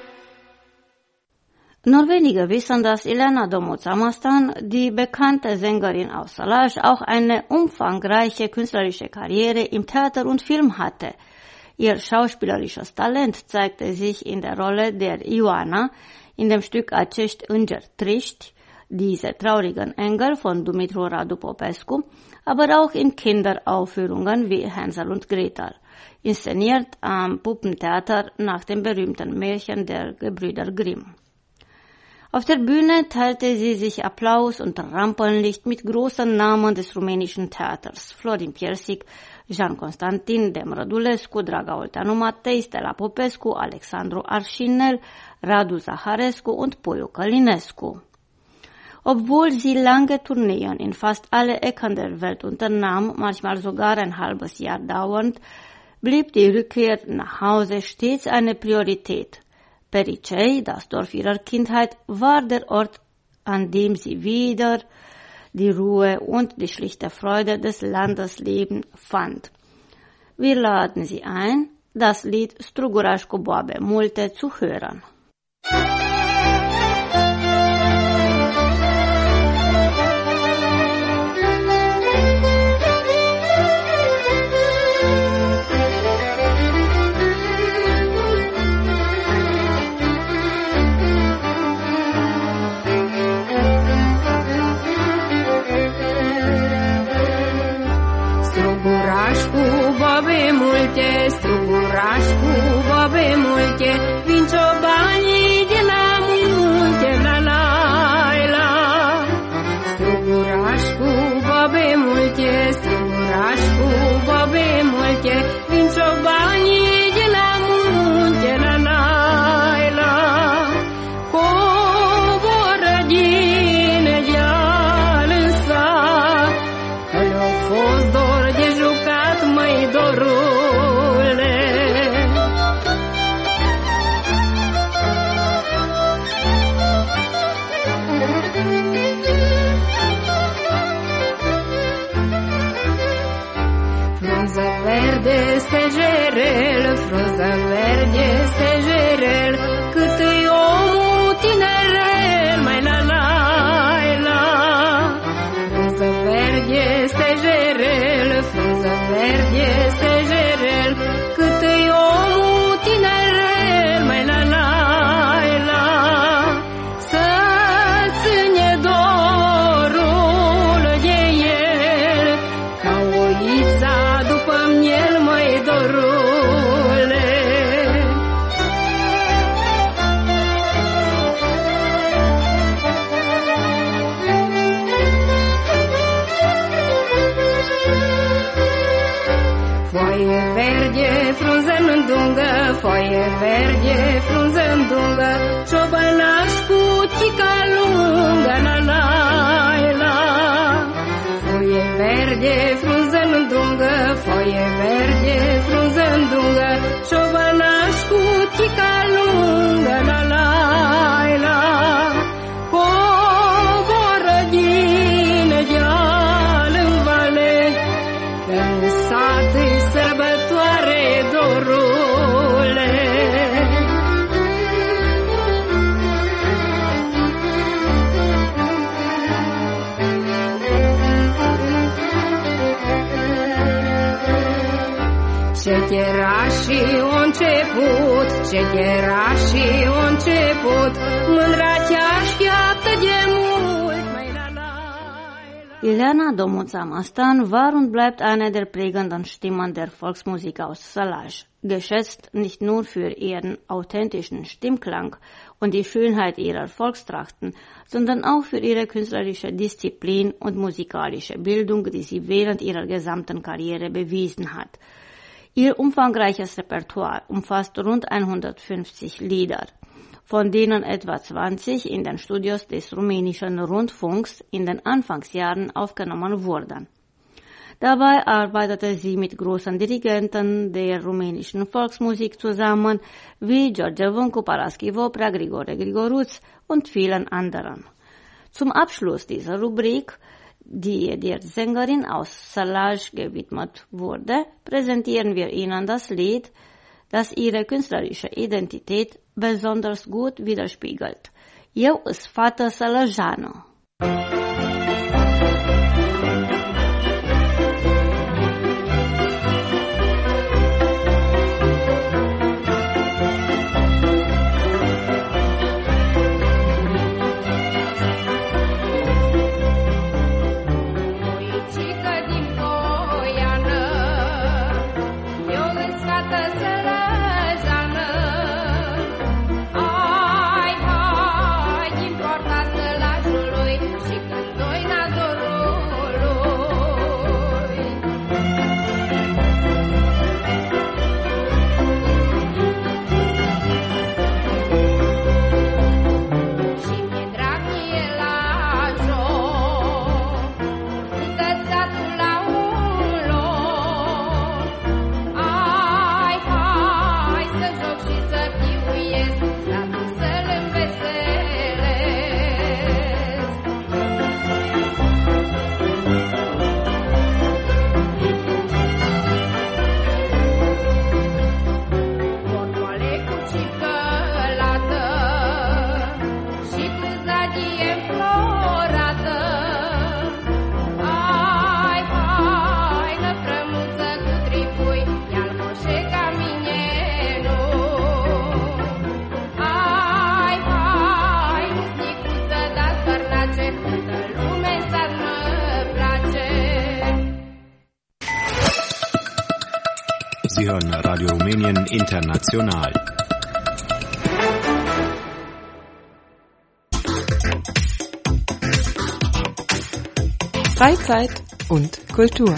Norweger wissen, dass Ilena Domuzamastan, die bekannte Sängerin aus Salaj, auch eine umfangreiche künstlerische Karriere im Theater und Film hatte. Ihr schauspielerisches Talent zeigte sich in der Rolle der Ioana in dem Stück Acești îngeri triști, diese traurigen Engel von Dumitru Radu Popescu, aber auch in Kinderaufführungen wie Hänsel und Gretel, inszeniert am Puppentheater nach dem berühmten Märchen der Gebrüder Grimm. Auf der Bühne teilte sie sich Applaus und Rampenlicht mit großen Namen des rumänischen Theaters, Florin Piersic, Jean Constantin Dem Rădulescu, Draga Olteanu Matei, Stella Popescu, Alexandru Arșinel, Radu Zaharescu und Puiu Călinescu. Obwohl sie lange Tourneen in fast alle Ecken der Welt unternahm, manchmal sogar ein halbes Jahr dauernd, blieb die Rückkehr nach Hause stets eine Priorität. Pericei, das Dorf ihrer Kindheit, war der Ort, an dem sie wieder die Ruhe und die schlichte Freude des Landeslebens fand. Wir laden Sie ein, das Lied Struguraș cu boabe multe zu hören. Multe, struguraș cu boabe multe, vin ciobanii de la munte, la la la. Struguraș cu boabe multe, struguraș cu boabe multe, vin ciobanii de la munte, la la la. Coboră din deal în sat, că le-a fost dor de jucat, măi, dorul. Stejerel, frunză verde, stejerel, cât îi omul tinerel, mai la la la. Frunză verde, stejerel, frunză verde, stejerel, cât îi omul tinerel, mai la la la. Să ține dorul de el, ca oița după miel, măi, dorule. Foaie verde, frunză-n dungă, foaie verde, frunză-n dungă, ciobănaș cu chica lungă, la la la. Foaie verde, frunză-n dungă, foaie verde, frunză-n dungă, ciobănaș cu chica lungă, la la la. Coboră din deal în vale, în sat-i sărbătoare, dorule. Cecherașii au început, cecherașii au început, mândra te așteaptă de mult, mai la la. Ilena Domuzamastan war und bleibt eine der prägenden Stimmen der Volksmusik aus Salaj, geschätzt nicht nur für ihren authentischen Stimmklang und die Schönheit ihrer Volkstrachten, sondern auch für ihre künstlerische Disziplin und musikalische Bildung, die sie während ihrer gesamten Karriere bewiesen hat. Ihr umfangreiches Repertoire umfasst rund hundertfünfzig Lieder, von denen etwa zwanzig in den Studios des rumänischen Rundfunks in den Anfangsjahren aufgenommen wurden. Dabei arbeitete sie mit großen Dirigenten der rumänischen Volksmusik zusammen, wie George Vâncu, Paraschivă Voprea, Grigore Grigoruz und vielen anderen. Zum Abschluss dieser Rubrik, die der Sängerin aus Sălaj gewidmet wurde, präsentieren wir Ihnen das Lied, das ihre künstlerische Identität besonders gut widerspiegelt. Eu îs fată sălăjană. Sie hören Radio Rumänien International. Freizeit und Kultur.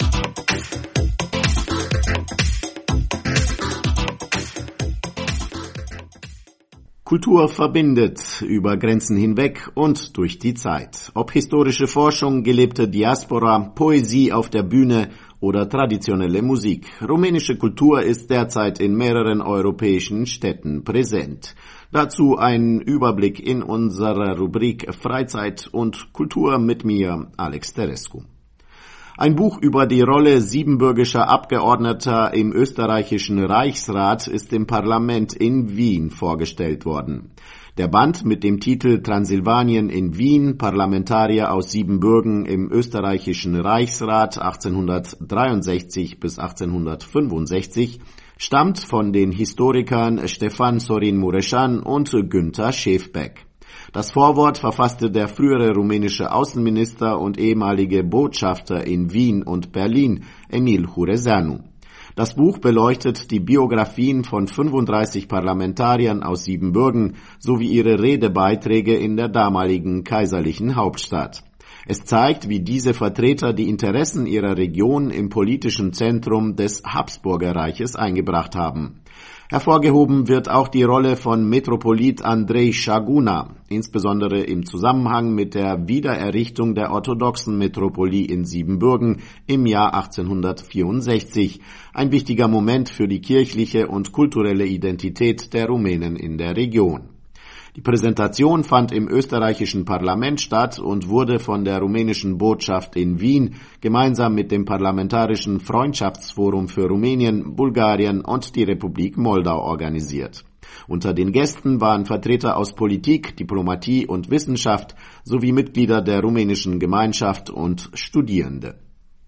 Kultur verbindet über Grenzen hinweg und durch die Zeit. Ob historische Forschung, gelebte Diaspora, Poesie auf der Bühne oder traditionelle Musik. Rumänische Kultur ist derzeit in mehreren europäischen Städten präsent. Dazu ein Überblick in unserer Rubrik Freizeit und Kultur mit mir, Alex Terescu. Ein Buch über die Rolle siebenbürgischer Abgeordneter im österreichischen Reichsrat ist im Parlament in Wien vorgestellt worden. Der Band mit dem Titel Transsilvanien in Wien, Parlamentarier aus Siebenbürgen im österreichischen Reichsrat achtzehnhundertdreiundsechzig bis achtzehnhundertfünfundsechzig stammt von den Historikern Stefan Sorin Mureșan und Günther Schäfbeck. Das Vorwort verfasste der frühere rumänische Außenminister und ehemalige Botschafter in Wien und Berlin, Emil Hurezeanu. Das Buch beleuchtet die Biografien von fünfunddreißig Parlamentariern aus Siebenbürgen sowie ihre Redebeiträge in der damaligen kaiserlichen Hauptstadt. Es zeigt, wie diese Vertreter die Interessen ihrer Region im politischen Zentrum des Habsburgerreiches eingebracht haben. Hervorgehoben wird auch die Rolle von Metropolit Andrei Șaguna, insbesondere im Zusammenhang mit der Wiedererrichtung der orthodoxen Metropolie in Siebenbürgen im Jahr achtzehnhundertvierundsechzig, ein wichtiger Moment für die kirchliche und kulturelle Identität der Rumänen in der Region. Die Präsentation fand im österreichischen Parlament statt und wurde von der rumänischen Botschaft in Wien gemeinsam mit dem Parlamentarischen Freundschaftsforum für Rumänien, Bulgarien und die Republik Moldau organisiert. Unter den Gästen waren Vertreter aus Politik, Diplomatie und Wissenschaft sowie Mitglieder der rumänischen Gemeinschaft und Studierende.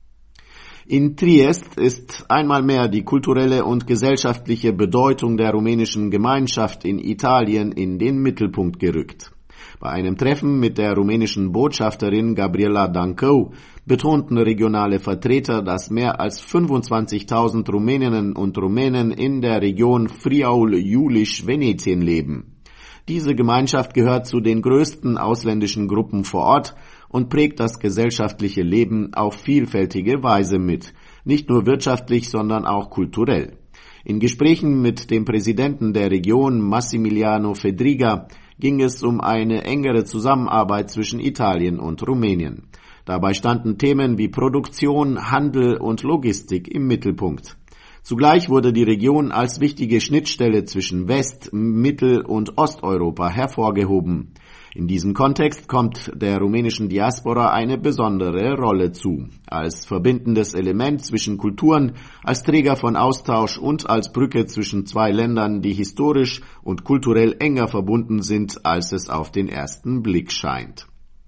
In Triest ist einmal mehr die kulturelle und gesellschaftliche Bedeutung der rumänischen Gemeinschaft in Italien in den Mittelpunkt gerückt. Bei einem Treffen mit der rumänischen Botschafterin Gabriela Dancău betonten regionale Vertreter, dass mehr als fünfundzwanzigtausend Rumäninnen und Rumänen in der Region Friaul-Julisch-Venetien leben. Diese Gemeinschaft gehört zu den größten ausländischen Gruppen vor Ort und prägt das gesellschaftliche Leben auf vielfältige Weise mit, nicht nur wirtschaftlich, sondern auch kulturell. In Gesprächen mit dem Präsidenten der Region, Massimiliano Fedriga, ging es um eine engere Zusammenarbeit zwischen Italien und Rumänien. Dabei standen Themen wie Produktion, Handel und Logistik im Mittelpunkt. Zugleich wurde die Region als wichtige Schnittstelle zwischen West-, Mittel- und Osteuropa hervorgehoben. In diesem Kontext kommt der rumänischen Diaspora eine besondere Rolle zu, als verbindendes Element zwischen Kulturen, als Träger von Austausch und als Brücke zwischen zwei Ländern, die historisch und kulturell enger verbunden sind, als es auf den ersten Blick scheint.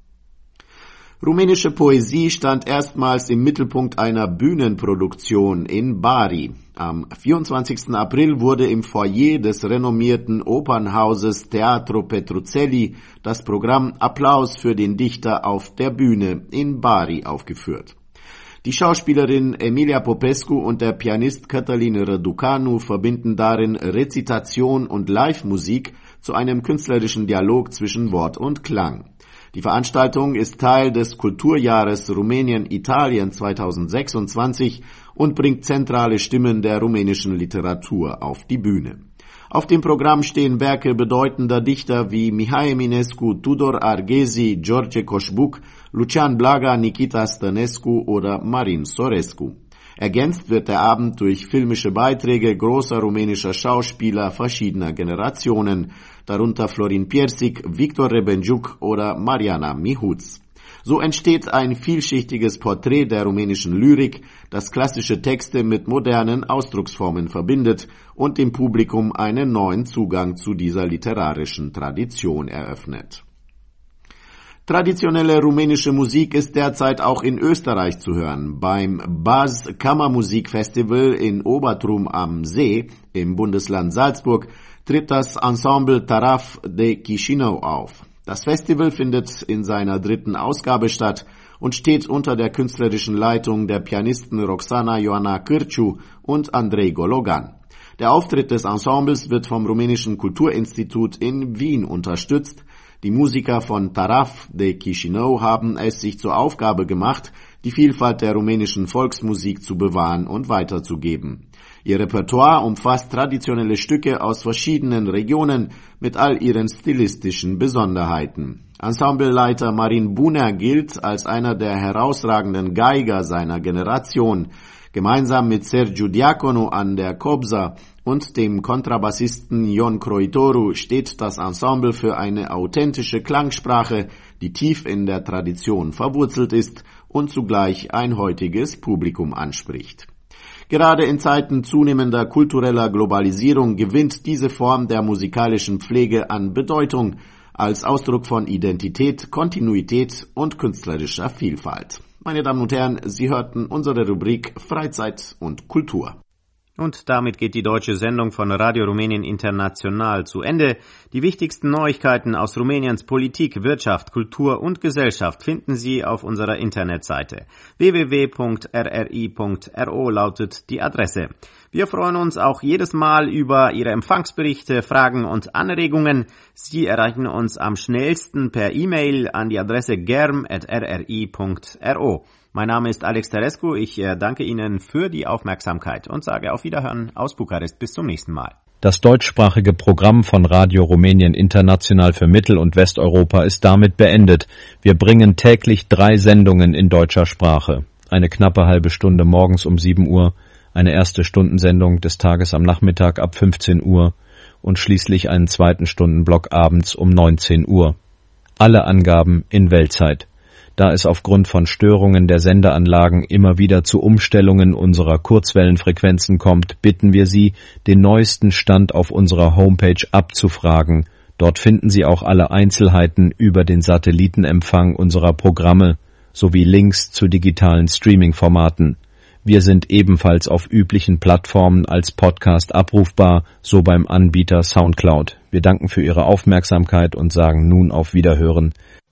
Rumänische Poesie stand erstmals im Mittelpunkt einer Bühnenproduktion in Bari. Am vierundzwanzigsten April wurde im Foyer des renommierten Opernhauses Teatro Petruzelli das Programm Applaus für den Dichter auf der Bühne in Bari aufgeführt. Die Schauspielerin Emilia Popescu und der Pianist Cătălin Răducanu verbinden darin Rezitation und Live-Musik zu einem künstlerischen Dialog zwischen Wort und Klang. Die Veranstaltung ist Teil des Kulturjahres Rumänien-Italien zweitausendsechsundzwanzig und bringt zentrale Stimmen der rumänischen Literatur auf die Bühne. Auf dem Programm stehen Werke bedeutender Dichter wie Mihai Eminescu, Tudor Arghezi, George Coșbuc, Lucian Blaga, Nikita Stănescu oder Marin Sorescu. Ergänzt wird der Abend durch filmische Beiträge großer rumänischer Schauspieler verschiedener Generationen, darunter Florin Piersic, Victor Rebenjuk oder Mariana Mihuț. So entsteht ein vielschichtiges Porträt der rumänischen Lyrik, das klassische Texte mit modernen Ausdrucksformen verbindet und dem Publikum einen neuen Zugang zu dieser literarischen Tradition eröffnet. Traditionelle rumänische Musik ist derzeit auch in Österreich zu hören. Beim Baz Kammermusikfestival in Obertrum am See im Bundesland Salzburg tritt das Ensemble Taraf de Chișinău auf. Das Festival findet in seiner dritten Ausgabe statt und steht unter der künstlerischen Leitung der Pianisten Roxana Ioana Cârciu und Andrei Gologan. Der Auftritt des Ensembles wird vom Rumänischen Kulturinstitut in Wien unterstützt. Die Musiker von Taraf de Chișinău haben es sich zur Aufgabe gemacht, die Vielfalt der rumänischen Volksmusik zu bewahren und weiterzugeben. Ihr Repertoire umfasst traditionelle Stücke aus verschiedenen Regionen mit all ihren stilistischen Besonderheiten. Ensembleleiter Marin Buner gilt als einer der herausragenden Geiger seiner Generation. Gemeinsam mit Sergiu Diaconu an der Cobza und dem Kontrabassisten Ion Croitoru steht das Ensemble für eine authentische Klangsprache, die tief in der Tradition verwurzelt ist und zugleich ein heutiges Publikum anspricht. Gerade in Zeiten zunehmender kultureller Globalisierung gewinnt diese Form der musikalischen Pflege an Bedeutung als Ausdruck von Identität, Kontinuität und künstlerischer Vielfalt. Meine Damen und Herren, Sie hörten unsere Rubrik Freizeit und Kultur. Und damit geht die deutsche Sendung von Radio Rumänien International zu Ende. Die wichtigsten Neuigkeiten aus Rumäniens Politik, Wirtschaft, Kultur und Gesellschaft finden Sie auf unserer Internetseite. w w w punkt r r i punkt r o lautet die Adresse. Wir freuen uns auch jedes Mal über Ihre Empfangsberichte, Fragen und Anregungen. Sie erreichen uns am schnellsten per E-Mail an die Adresse germ at r r i punkt r o. Mein Name ist Alex Terescu, ich danke Ihnen für die Aufmerksamkeit und sage auf Wiederhören aus Bukarest. Bis zum nächsten Mal. Das deutschsprachige Programm von Radio Rumänien International für Mittel- und Westeuropa ist damit beendet. Wir bringen täglich drei Sendungen in deutscher Sprache. Eine knappe halbe Stunde morgens um sieben Uhr, eine erste Stundensendung des Tages am Nachmittag ab fünfzehn Uhr und schließlich einen zweiten Stundenblock abends um neunzehn Uhr. Alle Angaben in Weltzeit. Da es aufgrund von Störungen der Sendeanlagen immer wieder zu Umstellungen unserer Kurzwellenfrequenzen kommt, bitten wir Sie, den neuesten Stand auf unserer Homepage abzufragen. Dort finden Sie auch alle Einzelheiten über den Satellitenempfang unserer Programme sowie Links zu digitalen Streaming-Formaten. Wir sind ebenfalls auf üblichen Plattformen als Podcast abrufbar, so beim Anbieter Soundcloud. Wir danken für Ihre Aufmerksamkeit und sagen nun auf Wiederhören.